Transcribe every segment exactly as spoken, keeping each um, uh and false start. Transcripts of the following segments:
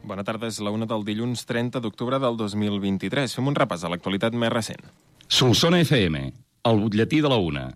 Bona tarda, és la una del dilluns trenta d'octubre del dos mil vint-i-tres. Fem un repàs a l'actualitat més recent. Solsona F M, el butlletí de la una.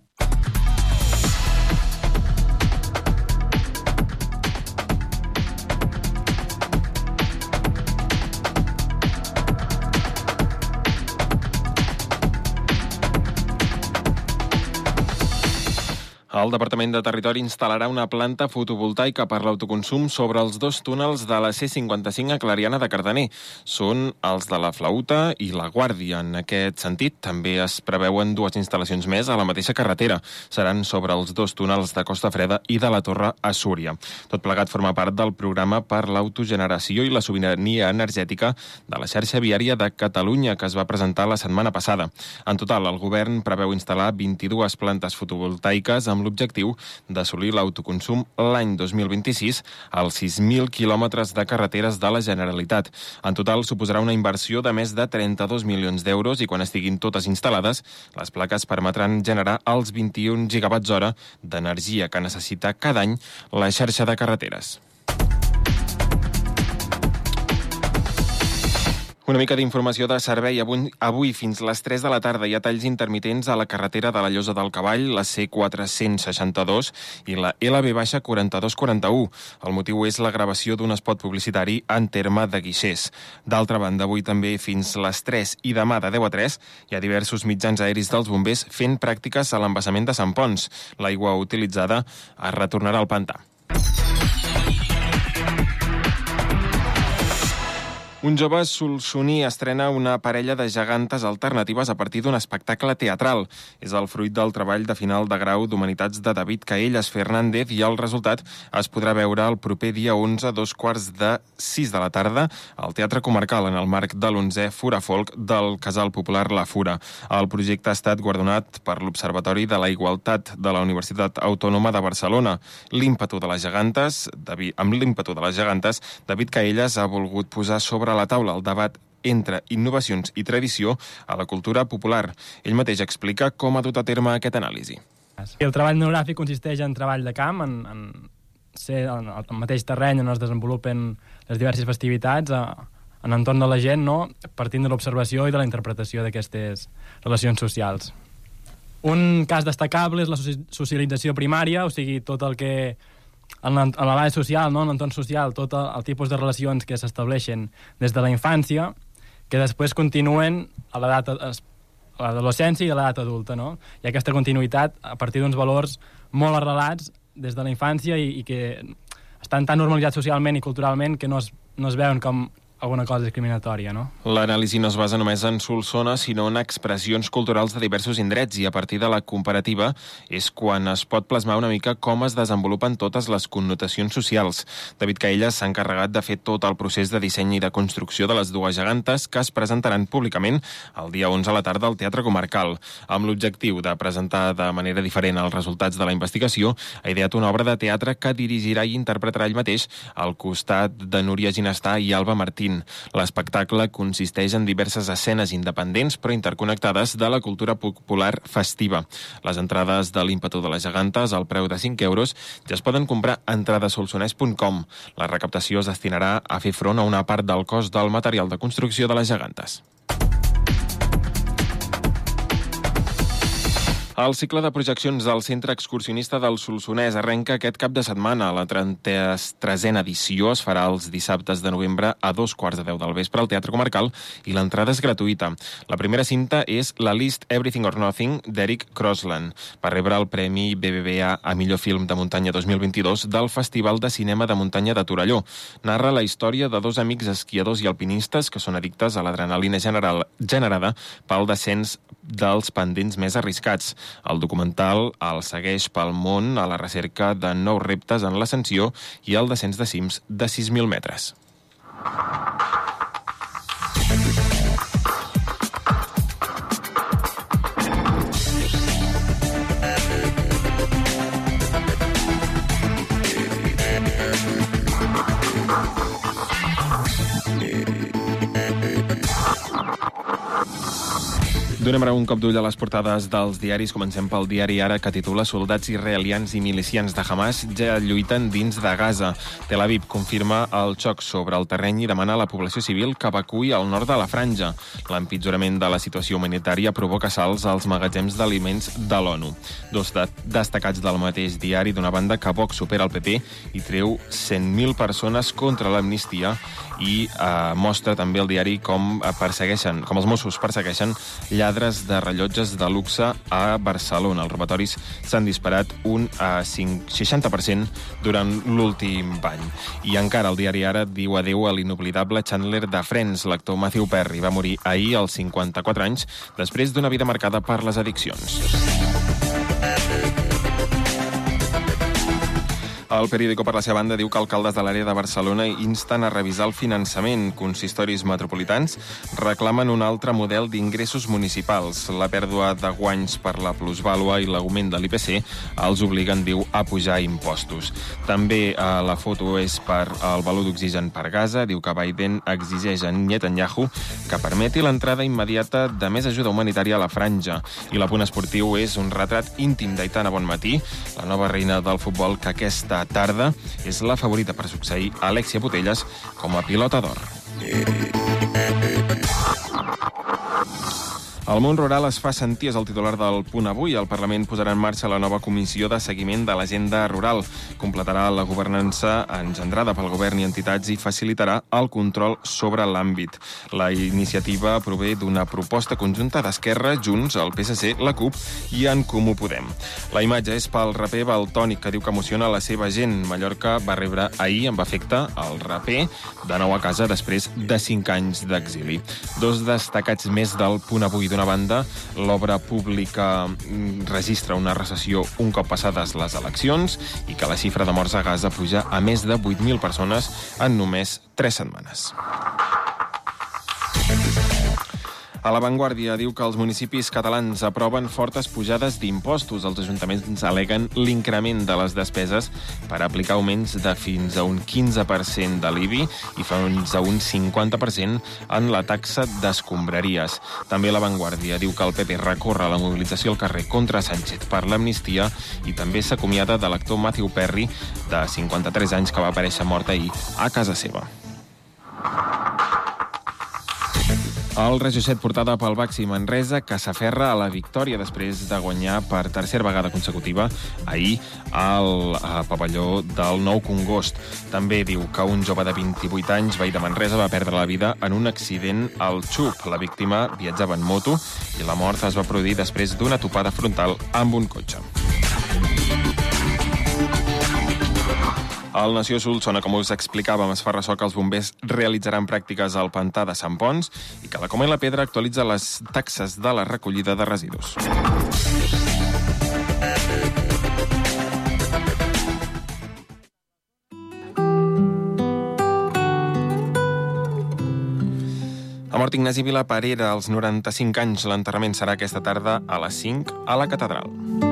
El Departament de Territori instal·larà una planta fotovoltaica per l'autoconsum sobre els dos túnels de la C cinquanta-cinc a Clariana de Cardener. Són els de la Flauta i la Guàrdia. En aquest sentit, també es preveuen dues instal·lacions més a la mateixa carretera. Seran sobre els dos túnels de Costa Freda i de la Torre a Súria. Tot plegat forma part del programa per l'autogeneració i la sobirania energètica de la xarxa viària de Catalunya, que es va presentar la setmana passada. En total, el govern preveu instal·lar vint-i-dues plantes fotovoltaiques amb l'objectiu d'assolir l'autoconsum l'any dos mil vint-i-sis als sis mil quilòmetres de carreteres de la Generalitat. En total, suposarà una inversió de més de trenta-dos milions d'euros i quan estiguin totes instal·lades, les plaques permetran generar els vint-i-un gigawatts hora d'energia que necessita cada any la xarxa de carreteres. Una mica d'informació de servei. Avui, avui fins les tres de la tarda hi ha talls intermitents a la carretera de la Llosa del Cavall, la C quatre-cents seixanta-dos i la L B quaranta-dos quaranta-u. El motiu és la gravació d'un espot publicitari en terme de guixers. D'altra banda, avui també fins les tres i demà de deu a tres hi ha diversos mitjans aeris dels bombers fent pràctiques a l'embassament de Sant Pons. L'aigua utilitzada es retornarà al pantà. Un jove solsoní estrena una parella de gegantes alternatives a partir d'un espectacle teatral. És el fruit del treball de final de grau d'Humanitats de David Caellas Fernández i el resultat es podrà veure el proper dia onze a dos quarts de sis de la tarda al Teatre Comarcal en el marc de l'onzè Fura Folk del Casal Popular La Fura. El projecte ha estat guardonat per l'Observatori de la Igualtat de la Universitat Autònoma de Barcelona. L'ímpetu de les gegantes, David, amb l'ímpetu de les gegantes, David Caellas ha volgut posar sobre a la taula el debat entre innovacions i tradició a la cultura popular. Ell mateix explica com ha dut a terme aquest anàlisi. El treball etnogràfic consisteix en treball de camp, en, en ser en el mateix terreny on es desenvolupen les diverses festivitats, en entorn de la gent, no? Partint de l'observació i de la interpretació d'aquestes relacions socials. Un cas destacable és la socialització primària, o sigui, tot el que en la base social, no? En l'entorn social, tot el, el tipus de relacions que s'estableixen des de la infància, que després continuen a l'edat a l'adolescència i a l'edat adulta, no? I aquesta continuïtat a partir d'uns valors molt arrelats des de la infància i, i que estan tan normalitzats socialment i culturalment que no es, no es veuen com alguna cosa discriminatòria, no? L'anàlisi no es basa només en Solsona, sinó en expressions culturals de diversos indrets i a partir de la comparativa és quan es pot plasmar una mica com es desenvolupen totes les connotacions socials. David Caellas s'ha encarregat de fer tot el procés de disseny i de construcció de les dues gegantes que es presentaran públicament el dia onze a la tarda al Teatre Comarcal. Amb l'objectiu de presentar de manera diferent els resultats de la investigació, ha ideat una obra de teatre que dirigirà i interpretarà ell mateix al costat de Núria Ginestà i Alba Martín. L'espectacle consisteix en diverses escenes independents però interconnectades de la cultura popular festiva. Les entrades de l'ímpetu de les gegantes al preu de cinc euros ja es poden comprar a entradasolsonès punt com. La recaptació es destinarà a fer front a una part del cost del material de construcció de les gegantes. El cicle de projeccions del Centre Excursionista del Solsonès arrenca aquest cap de setmana. La trenta-tresena edició es farà els dissabtes de novembre a dos quarts de deu del vespre al Teatre Comarcal i l'entrada és gratuïta. La primera cinta és La List Everything or Nothing d'Eric Crosland per rebre el Premi B B V A a millor film de muntanya dos mil vint-i-dos del Festival de Cinema de Muntanya de Torelló. Narra la història de dos amics esquiadors i alpinistes que són addictes a l'adrenalina general generada pel descens dels pendents més arriscats. El documental el segueix pel món a la recerca de nous reptes en l'ascensió i el descens de cims de sis mil metres. Donem ara un cop d'ull a les portades dels diaris. Comencem pel diari Ara, que titula Soldats israelians i milicians de Hamas ja lluiten dins de Gaza. Tel Aviv confirma el xoc sobre el terreny i demana a la població civil que evacuï al nord de la franja. L'empitjorament de la situació humanitària provoca salts als magatzems d'aliments de l'ONU. Dos de destacats del mateix diari, d'una banda que Vox supera el P P i treu cent mil persones contra l'amnistia, i eh, mostra també el diari com persegueixen, com els Mossos persegueixen lladres de rellotges de luxe a Barcelona. Els robatoris s'han disparat un eh, seixanta per cent durant l'últim any. I encara el diari Ara diu adeu a l'inoblidable Chandler de Friends. L'actor Matthew Perry va morir ahir als cinquanta-quatre anys després d'una vida marcada per les addiccions. El periòdico, per la seva banda, diu que alcaldes de l'àrea de Barcelona insten a revisar el finançament. Consistoris metropolitans reclamen un altre model d'ingressos municipals. La pèrdua de guanys per la plusvàlua i l'augment de l'I P C els obliguen, diu, a pujar impostos. També eh, la foto és per el baló d'oxigen per Gaza. Diu que Biden exigeix a Netanyahu que permeti l'entrada immediata de més ajuda humanitària a la franja. I l'apunt esportiu és un retrat íntim d'Aitana Bonmatí, la nova reina del futbol, que aquesta tarda és la favorita per succeir a Alexia Putellas com a pilota d'or. El món rural es fa sentir, és el titular del Punt Avui. El Parlament posarà en marxa la nova comissió de seguiment de l'agenda rural. Completarà la governança engendrada pel govern i entitats i facilitarà el control sobre l'àmbit. La iniciativa prové d'una proposta conjunta d'Esquerra, Junts, el P S C, la CUP i en Comú Podem. La imatge és pel raper Valtònic, que diu que emociona la seva gent. Mallorca va rebre ahir, amb efecte, el raper de nou a casa després de cinc anys d'exili. Dos destacats més del Punt Avui. D'una banda, l'obra pública registra una recessió un cop passades les eleccions i que la xifra de morts a Gaza puja a més de vuit mil persones en només tres setmanes. A La Vanguardia diu que els municipis catalans aproven fortes pujades d'impostos. Els ajuntaments aleguen l'increment de les despeses per aplicar augments de fins a un quinze per cent de l'I B I i fins a un cinquanta per cent en la taxa d'escombraries. També La Vanguardia diu que el P P recorre la mobilització al carrer contra Sánchez per l'amnistia i també s'acomiada de l'actor Matthew Perry, de cinquanta-tres anys, que va aparèixer mort ahir a casa seva. El Regió set, portada pel Baxi Manresa, que s'aferra a la victòria després de guanyar per tercera vegada consecutiva ahir al pavelló del Nou Congost. També diu que un jove de vint-i-vuit anys, veí de Manresa, va perdre la vida en un accident al Xup. La víctima viatjava en moto i la mort es va produir després d'una topada frontal amb un cotxe. El Nació Solsona, com us explicàvem, es fa ressò que els bombers realitzaran pràctiques al pantà de Sant Pons i que la Coma i la Pedra actualitza les taxes de la recollida de residus. Ha mort Ignasi Vilaparera als noranta-cinc anys. L'enterrament serà aquesta tarda a les cinc a la catedral.